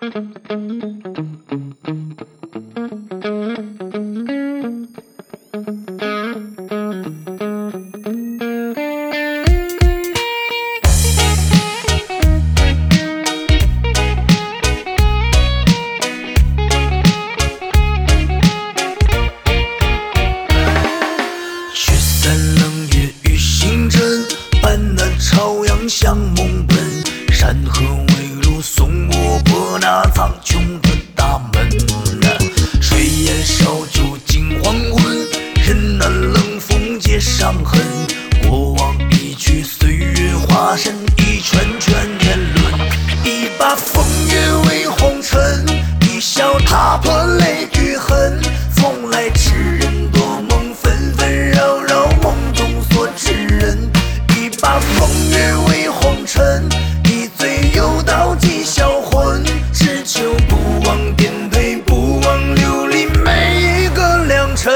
向梦奔，山河为路送我破那苍穹的大门。水烟烧酒尽黄昏，人难冷风结伤痕。过往一去，岁月化身一圈圈年轮。一把风月为红尘，一笑踏破泪与痕。从来痴人多梦，纷纷扰扰梦中所知人。一把风月为红尘，一醉又倒几销魂。只求不忘颠沛，不忘流离每一个良辰。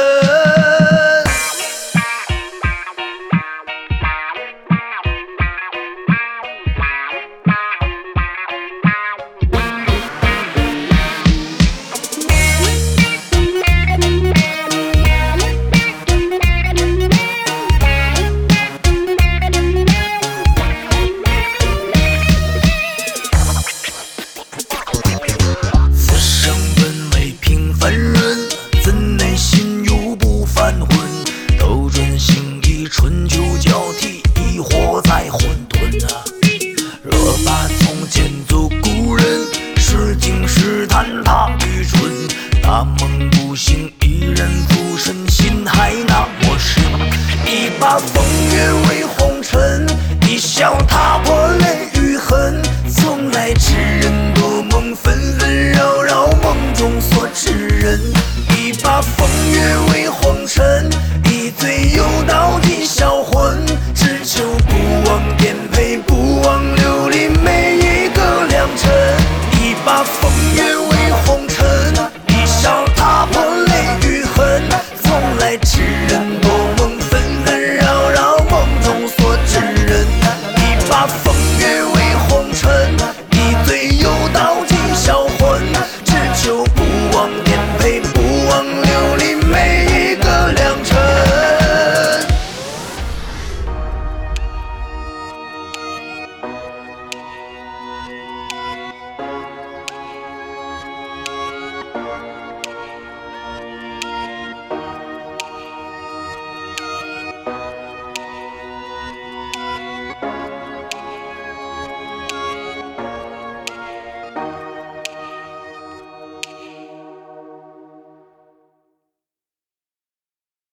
春秋交替，疑惑在混沌若把从前做故人，是惊是叹他愚蠢。大梦不醒，一人浮沉，心还那么深。一把风月为红尘，一笑踏破泪与痕。从来痴人多梦，纷纷扰扰梦中所知人。一把风月为红尘，一醉又倒几销魂。只求不忘颠沛，不忘流离每一个良辰。一把